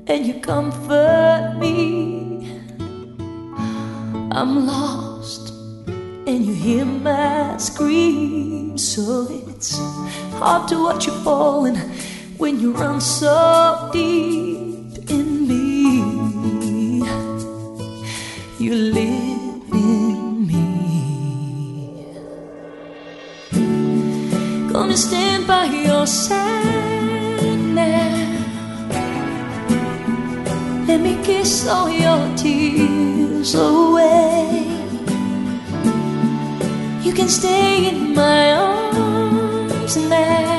and you comfort me. I'm lost and you hear my scream. So it's hard to watch you falling when you run so deep in me. You live in me. Gonna stand by your side now. Let me kiss all your tears away. You can stay in my arms now,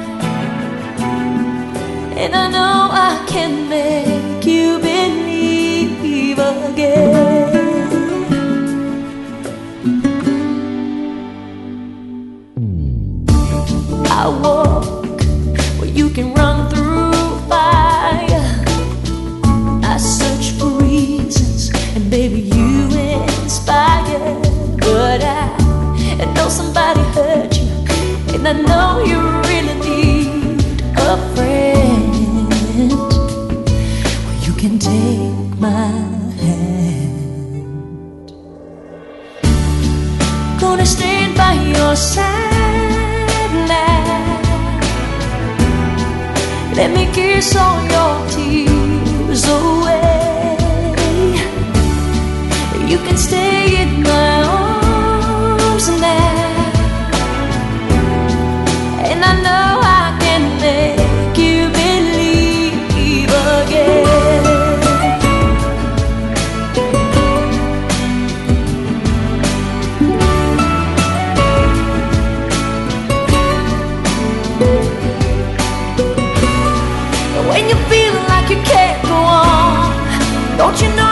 and I know I can make you believe again. I walk where you can run through fire. I search for reasons, and baby you inspire. But I know somebody hurt you, and I know you really need a friend. Well, you can take my hand. Gonna stand by your side now. Let me kiss all your tears away. You can stay in my arms now, and I know I can make you believe again. When you feel like you can't go on, don't you know